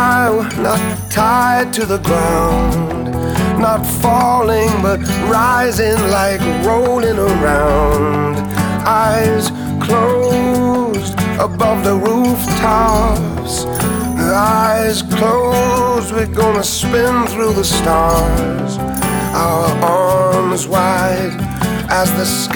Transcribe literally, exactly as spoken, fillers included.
high, we're not tied to the ground, not falling but rising like rolling around. Eyes closed above the rooftops, eyes closed, we're gonna spin through the stars. Our arms wide as the sky